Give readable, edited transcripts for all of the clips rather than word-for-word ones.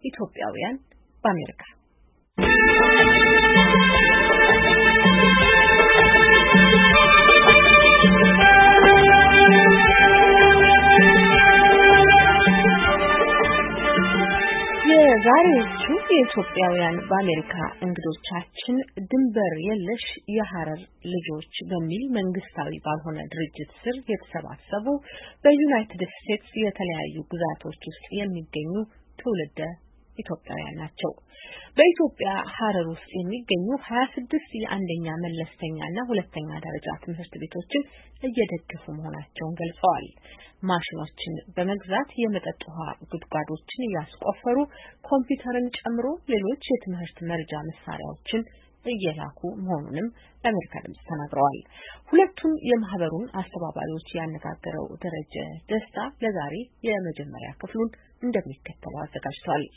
ኢትዮጵያውያን በአሜሪካ የዛሬዎቹ የኢትዮጵያውያን በአሜሪካ እንግዶቻችን ድንበር የለሽ የሐረር ልጆች በሚል መንግስታዊ ባልሆነ ድርጅት ስር የተሰባሰቡ በዩናይትድ ስቴትስ የተለያዩ ግዛቶች ውስጥ የሚገኙ ትውልደ ኢትዮጵያውያን ናቸው። በኢትዮጵያ ሐረር ውስጥ የሚገኙ 26 የአንደኛ መለስተኛና ሁለተኛ ደረጃ ትምህርት ቤቶችን እየደገፉ መሆናቸውን ገልጸዋል። ማሽኖችን በመግዛት የመጠጥ ውሃ ጉድጓዶችን ያስቆፈሩ፣ ኮምፒውተርን ጨምሮ ሌሎች የትምህርት መርጃ መሳሪያዎችን እየላኩ መሆኑንም ለአሜሪካ ድምጽ ተናግረዋል። ሁለቱም የማህበሩን አስተባባሪዎች ያነጋገረው ደረጀ ደስታ ለዛሬ የመጀመሪያ ክፍሉን እንደሚከተለው አዘጋጅቷል።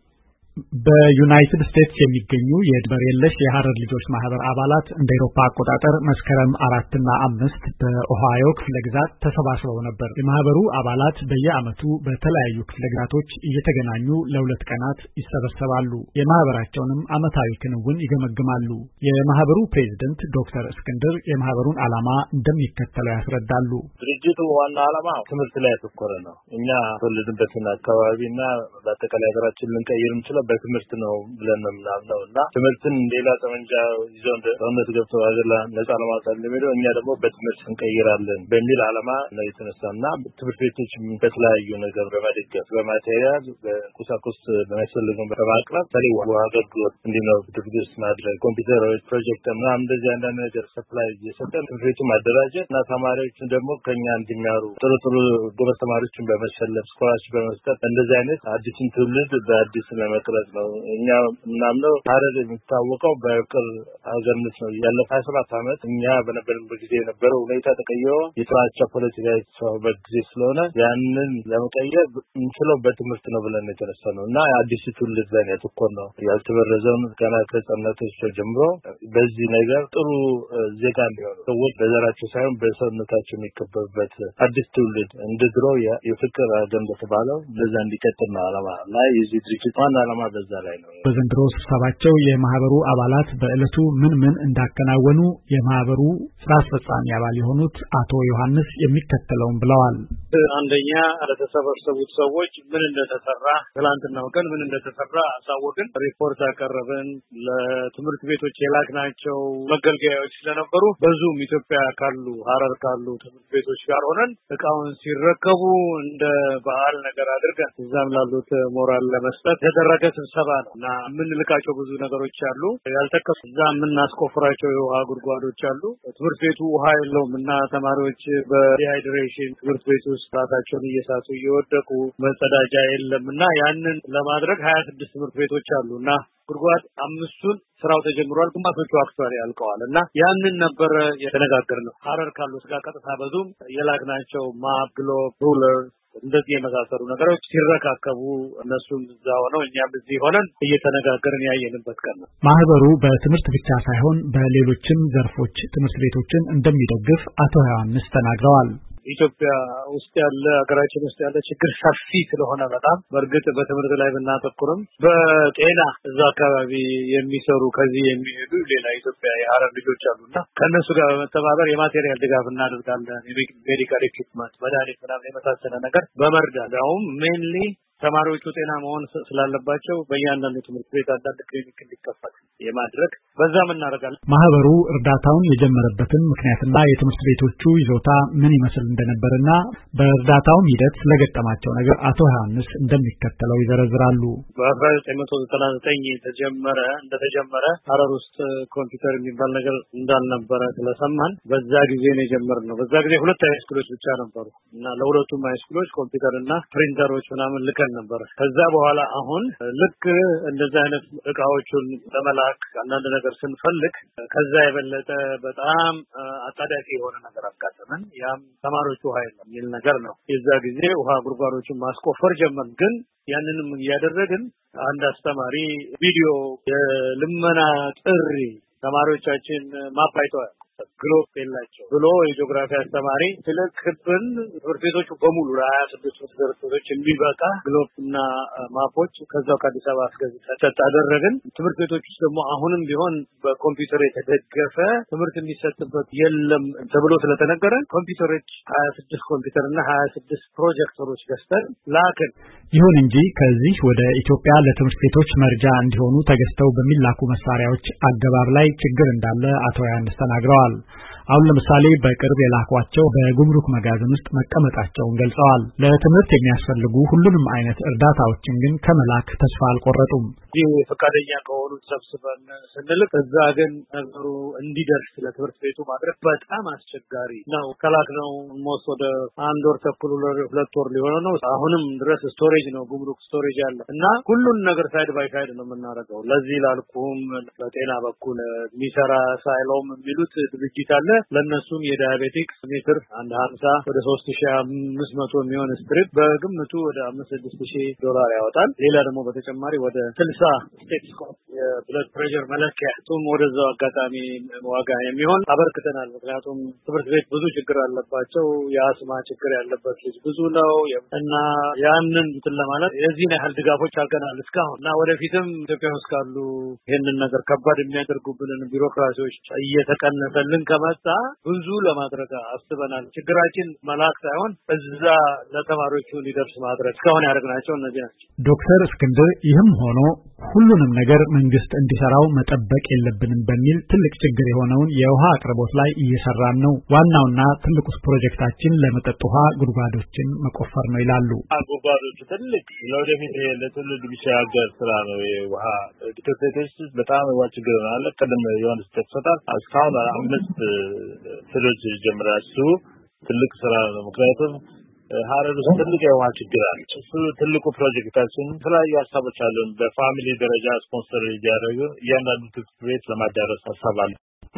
በዩናይትድ ስቴትስ የሚገኙ የድንበር የለሽ የሐረር ልጆች ማህበር አባላት እንደ አውሮፓ አቆጣጠር መስከረም 4 እና 5 በኦሃዮ ክፍለ ግዛት ተሰባስበው ነበር። የማህበሩ አባላት በየዓመቱ በተለያዩ ክፍለ ግዛቶች እየተገናኙ ለሁለት ቀናት ይሰበሰባሉ። የማህበራቸውንም ዓመታዊ ክንውን ይገመግማሉ። የማህበሩ ፕሬዝዳንት ዶክተር እስክንድር የማህበሩን ዓላማ እንደሚከተለው ያስረዳሉ። ድርጅቱ ዋና ዓላማ ትምህርት ላይ ያተኮረ ነው። እኛ ተወለድንበትን አካባቢና በአጠቃላይ ሀገራችን ልንቀይር እንችላለን በትምህርት ነው ብለን ነው የምናምነውና ትምህርትን ሌላ ጠመንጃ ይዘው እንደሆነ ገብተው ሀገር ነፃ ለማውጣት እንደሚለው እኛ ደግሞ በትምህርት እንቀይራለን በሚል ዓላማ ነው የተነሳና ትምህርት ቤቶች በተለያዩ ነገር በመደገፍ በማቴሪያል በቁሳቁስ በሚያስፈልገው በማቅረብ ተለይ አገልግሎት እንዲኖር ትምህርት ቤት ማድረግ ኮምፒውተሮች ፕሮጀክተር ምናምን እንደዚህ አንዳንድ ነገር ሰፕላይ እየሰጠን ትምህርት ቤቱ ማደራጀት እና ተማሪዎችን ደግሞ ከኛ እንዲማሩ ጥሩ ጎበዝ ተማሪዎችን በመሰለፍ ስኮላርሺፕ በመስጠት እንደዚህ አይነት አዲስን ትውልድ በአዲስ ለመቅረጽ ነው። እኛ ምናምነው ሐረር የሚታወቀው በፍቅር ሀገርነት ነው። ያለፈው 27 ዓመት እኛ በነበርንበት ጊዜ የነበረው ሁኔታ ተቀይሮ የጥላቻ ፖለቲካ የተሰራበት ጊዜ ስለሆነ ያንን ለመቀየር እንችለው በትምህርት ነው ብለን የተነሳነው እና አዲስ ትውልድ ላይ ያተኮረ ነው። ያልተበረዘውን ገና ከህፃንነቶች ጀምሮ በዚህ ነገር ጥሩ ዜጋ እንዲሆኑ ሰዎች በዘራቸው ሳይሆን በሰውነታቸው የሚከበሩበት አዲስ ትውልድ እንደ ድሮ የፍቅር ሀገር እንደተባለው በዛ እንዲቀጥል ነው ዓላማ ላይ የዚህ ድርጅት ዋና ዓላማ በዛ ላይ ነው። በዘንድሮ ስብሰባቸው የማህበሩ አባላት በእለቱ ምን እንዳከናወኑ የማህበሩ ስራ አስፈጻሚ አባል የሆኑት አቶ ዮሐንስ የሚከተለውን ብለዋል። አንደኛ ለተሰበሰቡት ሰዎች ምን እንደተሰራ ትላንትናው ቀን ምን እንደተሰራ አሳወቅን፣ ሪፖርት አቀረብን። ለትምህርት ቤቶች የላክናቸው መገልገያዎች ስለነበሩ በዙም ኢትዮጵያ ካሉ ሐረር ካሉ ትምህርት ቤቶች ጋር ሆነን እቃውን ሲረከቡ እንደ በዓል ነገር አድርገን እዛም ላሉት ሞራል ለመስጠት የተደረገ ስብሰባ ነው እና የምንልካቸው ብዙ ነገሮች አሉ። ያልተከፈሉ እዛ የምናስቆፍራቸው የውሃ ጉድጓዶች አሉ። ትምህርት ቤቱ ውሃ የለውም እና ተማሪዎች በዲሃይድሬሽን ትምህርት ቤቱ ራሳቸውን እየሳቱ እየወደቁ መጸዳጃ የለምና ያንን ለማድረግ 26 ትምህርት ቤቶች አሉና ጉድጓድ 5ቱን ስራው ተጀምሯል። ግማሾቹ አክቹዋሊ ያልቀዋል እና ያንን ነበር የተነጋገርነው። ሐረር ካሉት ጋር ቀጥታ በዙም የላክናቸው ማፕ፣ ግሎብ፣ ሩለር እንደዚህ የመሳሰሉ ነገሮች ሲረካከቡ እነሱም እዛ ሆነው እኛም እዚህ ሆነን እየተነጋገርን ያየንበት ቀን ነው። ማህበሩ በትምህርት ብቻ ሳይሆን በሌሎችም ዘርፎች ትምህርት ቤቶችን እንደሚደግፍ አቶ ዮሐንስ ተናግረዋል። ኢትዮጵያ ውስጥ ያለ ሀገራችን ውስጥ ያለ ችግር ሰፊ ስለሆነ በጣም በእርግጥ በትምህርት ላይ ብናተኩርም በጤና እዛ አካባቢ የሚሰሩ ከዚህ የሚሄዱ ሌላ ኢትዮጵያ የሐረር ልጆች አሉና ከነሱ ጋር በመተባበር የማቴሪያል ድጋፍ እናደርጋለን። ሜዲካል ኢኩዊፕመንት መድኃኒት ምናምን የመሳሰለ ነገር በመርዳት አሁን ሜንሊ ተማሪዎቹ ጤና መሆን ስላለባቸው በእያንዳንዱ ትምህርት ቤት አንዳንድ ክሊኒክ እንዲከፈት የማድረግ በዛም እናደርጋለን። ማህበሩ እርዳታውን የጀመረበትን ምክንያትና የትምህርት ቤቶቹ ይዞታ ምን ይመስል እንደነበርና በእርዳታውም ሂደት ስለገጠማቸው ነገር አቶ ዮሐንስ እንደሚከተለው ይዘረዝራሉ። በ1999 እንደተጀመረ ሐረር ውስጥ ኮምፒውተር የሚባል ነገር እንዳልነበረ ስለሰማን በዛ ጊዜ ነው የጀመርነው። በዛ ጊዜ 2 ሃይስኩሎች ብቻ ነበሩ እና ለሁለቱም ሃይስኩሎች ኮምፒውተርና ፕሪንተሮች ምናምን ልከን ነበር። ከዛ በኋላ አሁን ልክ እንደዛ አይነት እቃዎችን ለመላክ አንዳንድ ነገር ስንፈልግ ከዛ የበለጠ በጣም አጣዳፊ የሆነ ነገር አጋጠመን። ያም ተማሪዎቹ ውሃ የለም የሚል ነገር ነው። የዛ ጊዜ ውሃ ጉድጓዶችን ማስቆፈር ጀመርን። ግን ያንንም እያደረግን አንድ አስተማሪ ቪዲዮ የልመና ጥሪ ተማሪዎቻችን ማፓይተዋል ግሎብ የላቸው ብሎ የጂኦግራፊ አስተማሪ ስለ ክብን ትምህርት ቤቶቹ በሙሉ ለ26 ትምህርት ቤቶች የሚበቃ ግሎብና ማፖች ከዛው ከአዲስ አበባ አስገዝተን አደረግን። ትምህርት ቤቶች ውስጥ ደግሞ አሁንም ቢሆን በኮምፒውተር የተደገፈ ትምህርት የሚሰጥበት የለም ተብሎ ስለተነገረ ኮምፒውተሮች 26 ኮምፒውተርና 26 ፕሮጀክተሮች ገዝተን ላክን። ይሁን እንጂ ከዚህ ወደ ኢትዮጵያ ለትምህርት ቤቶች መርጃ እንዲሆኑ ተገዝተው በሚላኩ መሳሪያዎች አገባብ ላይ ችግር እንዳለ አቶ ዮሐንስ ተናግረዋል። አሁን ለምሳሌ በቅርብ የላኳቸው በጉምሩክ መጋዘን ውስጥ መቀመጣቸውን ገልጸዋል። ለትምህርት የሚያስፈልጉ ሁሉንም አይነት እርዳታዎችን ግን ከመላክ ተስፋ አልቆረጡም። ፈቃደኛ ከሆኑ ሰብስበን ስንልክ እዛ ግን ነገሩ እንዲደርስ ለትምህርት ቤቱ ማድረግ በጣም አስቸጋሪ ነው። ከላክነው ሞስ ወደ 1 ወር ተኩል 2 ወር ሊሆን ነው። አሁንም ድረስ ስቶሬጅ ነው ጉምሩክ ስቶሬጅ አለ እና ሁሉን ነገር ሳይድ ባይ ሳይድ ነው የምናደርገው። ለዚህ ላልኩም በጤና በኩል ሚሰራ ሳይሎም የሚሉት ድርጅት አለ። ለነሱም የዳያቤቲክስ ሜትር 150 ወደ 3500 የሚሆን ስትሪፕ በግምቱ ወደ $5,000-6,000 ያወጣል። ሌላ ደግሞ በተጨማሪ ወደ 60 ስቴቶስኮፕ የብለድ ፕሬሸር መለኪያ ቱም ወደዛው አጋጣሚ ዋጋ የሚሆን አበርክተናል። ምክንያቱም ትምህርት ቤት ብዙ ችግር አለባቸው። የአስማ ችግር ያለበት ልጅ ብዙ ነው እና ያንን እንትን ለማለት የዚህን ያህል ድጋፎች አድርገናል እስካሁን እና ወደፊትም ኢትዮጵያ ውስጥ ካሉ ይሄንን ነገር ከባድ የሚያደርጉብንን ቢሮክራሲዎች እየተቀነሰልን ከመጣ ብዙ ለማድረግ አስበናል። ችግራችን መላክ ሳይሆን እዛ ለተማሪዎቹ ሊደርስ ማድረግ እስካሁን ያደረግናቸው እነዚህ ናቸው። ዶክተር እስክንድር ይህም ሆኖ ሁሉንም ነገር መንግስት እንዲሰራው መጠበቅ የለብንም በሚል ትልቅ ችግር የሆነውን የውሃ አቅርቦት ላይ እየሰራን ነው። ዋናውና ትልቁ ፕሮጀክታችን ለመጠጥ ውሃ ጉድጓዶችን መቆፈር ነው ይላሉ። ጉድጓዶቹ ትልቅ ለወደፊት ለትውልድ የሚሻገር ስራ ነው። የውሃ ግጥቶች በጣም የውሃ ችግር አለ። ቀደም የሆነ ተሰጣጣ እስካሁን 5 ፍሎች ጀምራሱ ትልቅ ስራ ነው። ምክንያቱም ሀረር ውስጥ ትልቅ የውሃ ችግር አለ። እሱ ትልቁ ፕሮጀክታችን የተለያዩ ሀሳቦች አሉን። በፋሚሊ ደረጃ ስፖንሰር እያደረጉ እያንዳንዱ ትምህርት ቤት ለማዳረስ ሀሳብ አለ።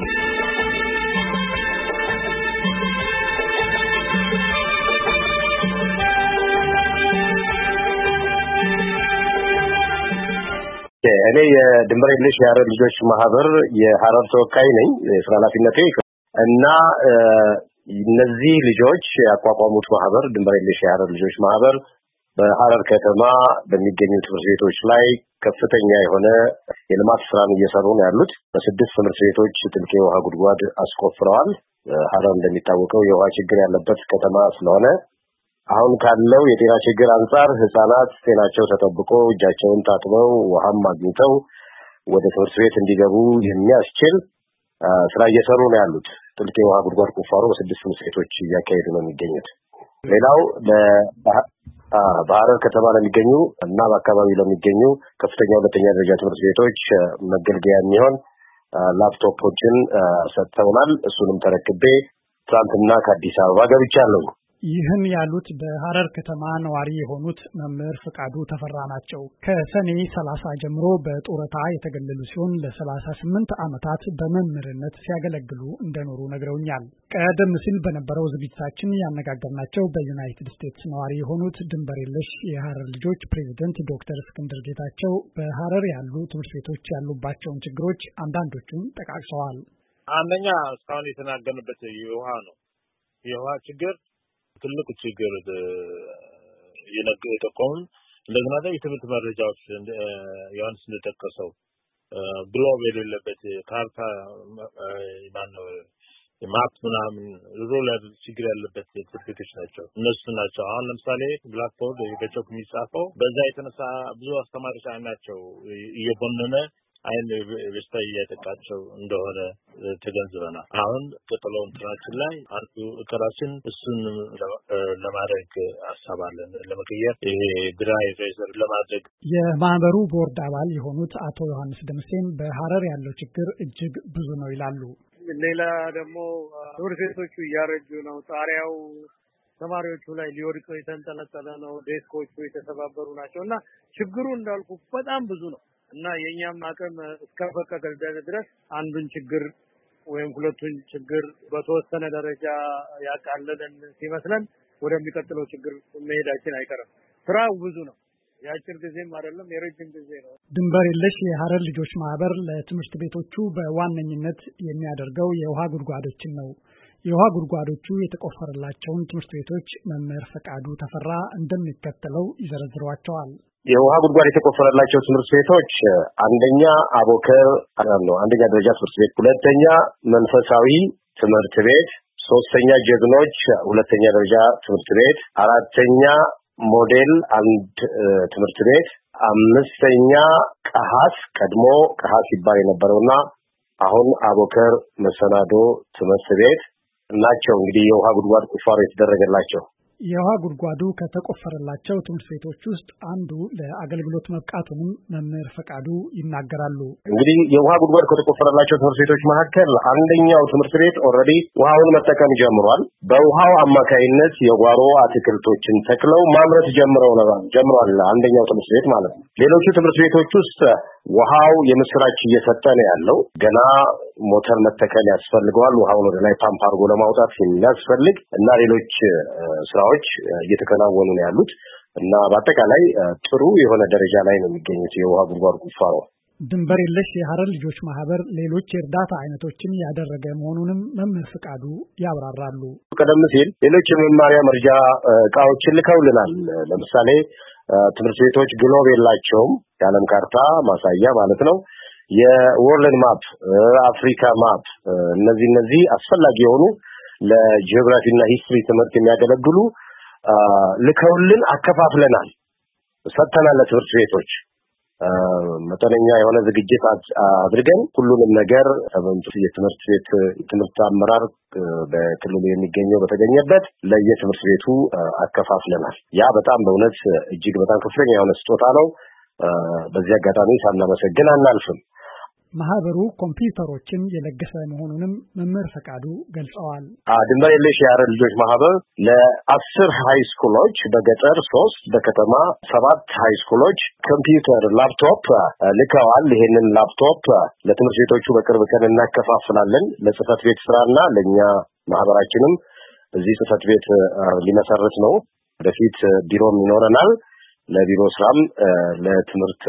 እኔ የድንበር የለሽ የሀረር ልጆች ማህበር የሀረር ተወካይ ነኝ። የስራ ኃላፊነቴ እና እነዚህ ልጆች ያቋቋሙት ማህበር ድንበር የለሽ የሀረር ልጆች ማህበር በሀረር ከተማ በሚገኙ ትምህርት ቤቶች ላይ ከፍተኛ የሆነ የልማት ስራን እየሰሩ ነው ያሉት። በ6 ትምህርት ቤቶች ጥልቅ የውሃ ጉድጓድ አስቆፍረዋል። ሀረር እንደሚታወቀው የውሃ ችግር ያለበት ከተማ ስለሆነ አሁን ካለው የጤና ችግር አንጻር ህፃናት ጤናቸው ተጠብቆ እጃቸውን ታጥበው ውሃም አግኝተው ወደ ትምህርት ቤት እንዲገቡ የሚያስችል ስራ እየሰሩ ነው ያሉት። ጥልቅ የውሃ ጉድጓድ ቁፋሮ በ6 ትምህርት ቤቶች እያካሄዱ ነው የሚገኙት። ሌላው በሀረር ከተማ ለሚገኙ እና በአካባቢው ለሚገኙ ከፍተኛ ሁለተኛ ደረጃ ትምህርት ቤቶች መገልገያ የሚሆን ላፕቶፖችን ሰጥተውናል። እሱንም ተረክቤ ትናንትና ከአዲስ አበባ ገብቻለሁ። ይህን ያሉት በሀረር ከተማ ነዋሪ የሆኑት መምህር ፍቃዱ ተፈራ ናቸው። ከሰኔ 30 ጀምሮ በጡረታ የተገለሉ ሲሆን ለ38 ዓመታት በመምህርነት ሲያገለግሉ እንደኖሩ ነግረውኛል። ቀደም ሲል በነበረው ዝግጅታችን ያነጋገርናቸው በዩናይትድ ስቴትስ ነዋሪ የሆኑት ድንበር የለሽ የሀረር ልጆች ፕሬዝዳንት ዶክተር እስክንድር ጌታቸው በሀረር ያሉ ትምህርት ቤቶች ያሉባቸውን ችግሮች አንዳንዶቹን ጠቃቅሰዋል። አንደኛ እስካሁን የተናገርንበት የውሃ ነው። የውሃ ችግር ትልቁ ችግር የጠቆሙን እንደገና ደግሞ የትምህርት መረጃዎች ዮሐንስ እንደጠቀሰው ግሎብ የሌለበት ካርታ ማነው ማፕ ምናምን ሩለር ችግር ያለበት ትምህርት ቤቶች ናቸው። እነሱ ናቸው አሁን ለምሳሌ ብላክቦርድ በቾክ የሚጻፈው በዛ የተነሳ ብዙ አስተማሪዎች ናቸው እየቦነነ አይን በሽታ እያጠቃቸው እንደሆነ ተገንዝበናል። አሁን ቀጥለው እንትናችን ላይ አንዱ እቅዳችን እሱን ለማድረግ አሳባለን ለመቀየር ይሄ ድራይ ሬዘር ለማድረግ የማህበሩ ቦርድ አባል የሆኑት አቶ ዮሐንስ ደምሴም በሀረር ያለው ችግር እጅግ ብዙ ነው ይላሉ። ሌላ ደግሞ ትምህርት ቤቶቹ እያረጁ ነው። ጣሪያው ተማሪዎቹ ላይ ሊወድቅ የተንጠለጠለ ነው። ዴስኮቹ የተሰባበሩ ናቸውና ችግሩ እንዳልኩ በጣም ብዙ ነው። እና የኛም አቅም እስከፈቀደ ድረስ አንዱን ችግር ወይም ሁለቱን ችግር በተወሰነ ደረጃ ያቃለለን ሲመስለን ወደሚቀጥለው ችግር መሄዳችን አይቀርም። ስራው ብዙ ነው። የአጭር ጊዜም አይደለም የረጅም ጊዜ ነው። ድንበር የለሽ የሐረር ልጆች ማህበር ለትምህርት ቤቶቹ በዋነኝነት የሚያደርገው የውሃ ጉድጓዶችን ነው። የውሃ ጉድጓዶቹ የተቆፈረላቸውን ትምህርት ቤቶች መምህር ፈቃዱ ተፈራ እንደሚከተለው ይዘረዝሯቸዋል። የውሃ ጉድጓድ የተቆፈረላቸው ትምህርት ቤቶች አንደኛ አቦከር አንደኛ ደረጃ ትምህርት ቤት፣ ሁለተኛ መንፈሳዊ ትምህርት ቤት፣ ሶስተኛ ጀግኖች ሁለተኛ ደረጃ ትምህርት ቤት፣ አራተኛ ሞዴል አንድ ትምህርት ቤት፣ አምስተኛ ቀሃስ ቀድሞ ቀሃስ ይባል የነበረውና አሁን አቦከር መሰናዶ ትምህርት ቤት ናቸው። እንግዲህ የውሃ ጉድጓድ ቁፋሮ የተደረገላቸው የውሃ ጉድጓዱ ከተቆፈረላቸው ትምህርት ቤቶች ውስጥ አንዱ ለአገልግሎት መብቃቱንም መምህር ፈቃዱ ይናገራሉ። እንግዲህ የውሃ ጉድጓድ ከተቆፈረላቸው ትምህርት ቤቶች መካከል አንደኛው ትምህርት ቤት ኦልሬዲ ውሃውን መጠቀም ጀምሯል። በውሃው አማካይነት የጓሮ አትክልቶችን ተክለው ማምረት ጀምሯል አንደኛው ትምህርት ቤት ማለት ነው። ሌሎቹ ትምህርት ቤቶች ውስጥ ውሃው የምስራች እየሰጠ ነው ያለው። ገና ሞተር መተከል ያስፈልገዋል። ውሃውን ወደ ላይ ፓምፕ አድርጎ ለማውጣት የሚያስፈልግ እና ሌሎች ስራዎች እየተከናወኑ ነው ያሉት እና በአጠቃላይ ጥሩ የሆነ ደረጃ ላይ ነው የሚገኙት የውሃ ጉድጓድ ቁፋሮ። ድንበር የለሽ የሐረር ልጆች ማህበር ሌሎች የእርዳታ አይነቶችን ያደረገ መሆኑንም መምህር ፍቃዱ ያብራራሉ። ቀደም ሲል ሌሎች የመማሪያ መርጃ እቃዎችን ልከውልናል። ለምሳሌ ትምህርት ቤቶች ግሎብ የላቸውም፣ የዓለም ካርታ ማሳያ ማለት ነው። የወርልድ ማፕ፣ አፍሪካ ማፕ እነዚህ አስፈላጊ የሆኑ ለጂኦግራፊ እና ሂስትሪ ትምህርት የሚያገለግሉ ልከውልን አከፋፍለናል፣ ሰጥተናል ለትምህርት ቤቶች። መጠነኛ የሆነ ዝግጅት አድርገን ሁሉንም ነገር የትምህርት ቤት ትምህርት አመራር በክልሉ የሚገኘው በተገኘበት ለየትምህርት ቤቱ አከፋፍለናል። ያ በጣም በእውነት እጅግ በጣም ከፍተኛ የሆነ ስጦታ ነው። በዚህ አጋጣሚ ሳናመሰግን አናልፍም። ማህበሩ ኮምፒውተሮችን የለገሰ መሆኑንም መምህር ፈቃዱ ገልጸዋል። ድንበር የለሽ የሐረር ልጆች ማህበር ለ10 ሃይ ስኩሎች በገጠር 3 በከተማ 7 ሃይ ስኩሎች ኮምፒውተር ላፕቶፕ ልከዋል። ይሄንን ላፕቶፕ ለትምህርት ቤቶቹ በቅርብ ቀን እናከፋፍላለን። ለጽህፈት ቤት ስራና ለኛ ማህበራችንም እዚህ ጽህፈት ቤት ሊመሰረት ነው። ወደፊት ቢሮም ይኖረናል። ለቢሮ ስራም ለትምህርት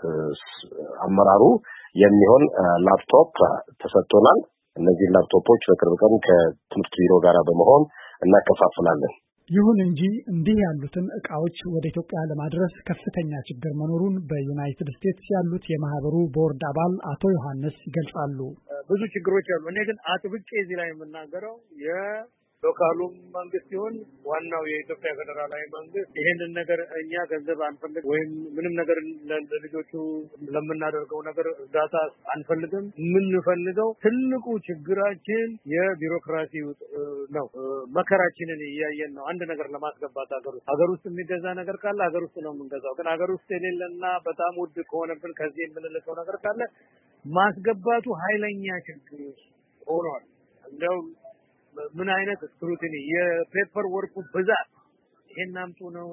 አመራሩ የሚሆን ላፕቶፕ ተሰጥቶናል። እነዚህ ላፕቶፖች በቅርብ ቀን ከትምህርት ቢሮ ጋር በመሆን እናከፋፍላለን። ይሁን እንጂ እንዲህ ያሉትን እቃዎች ወደ ኢትዮጵያ ለማድረስ ከፍተኛ ችግር መኖሩን በዩናይትድ ስቴትስ ያሉት የማህበሩ ቦርድ አባል አቶ ዮሐንስ ይገልጻሉ። ብዙ ችግሮች አሉ። እኔ ግን አጥብቄ እዚህ ላይ የምናገረው ሎካሉም መንግስት ይሁን ዋናው የኢትዮጵያ ፌደራላዊ መንግስት ይሄንን ነገር እኛ ገንዘብ አንፈልግ ወይም ምንም ነገር ለልጆቹ ለምናደርገው ነገር እርዳታ አንፈልግም። የምንፈልገው ትልቁ ችግራችን የቢሮክራሲ ነው። መከራችንን እያየን ነው። አንድ ነገር ለማስገባት ሀገር ውስጥ የሚገዛ ነገር ካለ ሀገር ውስጥ ነው የምንገዛው። ግን ሀገር ውስጥ የሌለና በጣም ውድ ከሆነብን ከዚህ የምንልከው ነገር ካለ ማስገባቱ ኃይለኛ ችግር ሆኗል። እንደው ምን አይነት ስክሩቲኒ የፔፐር ወርኩ ብዛት ይሄን አምጡ ነው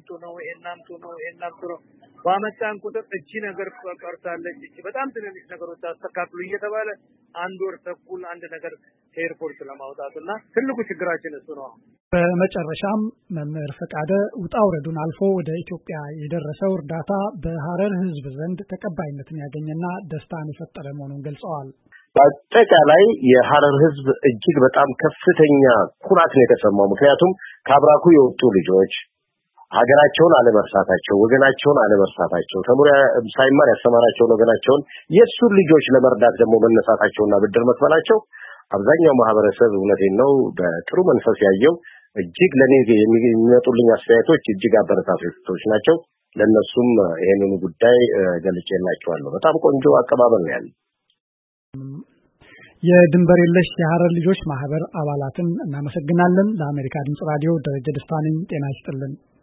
ባመጣን ቁጥር እቺ ነገር ቀርታለች፣ እቺ በጣም ትንሽ ነገሮች አስተካክሉ እየተባለ አንድ ወር ተኩል አንድ ነገር ኤርፖርት ለማውጣትና ትልቁ ችግራችን እሱ ነው። በመጨረሻም መምህር ፈቃደ ውጣ ውረዱን አልፎ ወደ ኢትዮጵያ የደረሰው እርዳታ በሐረር ሕዝብ ዘንድ ተቀባይነትን ያገኘና ደስታን የፈጠረ መሆኑን ገልጸዋል። በአጠቃላይ የሐረር ሕዝብ እጅግ በጣም ከፍተኛ ኩራት ነው የተሰማው። ምክንያቱም ከአብራኩ የወጡ ልጆች ሀገራቸውን አለመርሳታቸው፣ ወገናቸውን አለመርሳታቸው፣ ተምሮ ሳይማር ያስተማራቸውን ወገናቸውን የሱን ልጆች ለመርዳት ደግሞ መነሳታቸውና ብድር መክፈላቸው አብዛኛው ማህበረሰብ እውነቴን ነው በጥሩ መንፈስ ያየው። እጅግ ለኔ የሚመጡልኝ አስተያየቶች እጅግ አበረታቾች ናቸው። ለነሱም ይሄንን ጉዳይ ገልጬላቸዋለሁ። በጣም ቆንጆ አቀባበል ነው ያለው። የድንበር የለሽ የሐረር ልጆች ማህበር አባላትን እናመሰግናለን። ለአሜሪካ ድምጽ ራዲዮ ደረጀ ደስታ ነኝ። ጤና ይስጥልን።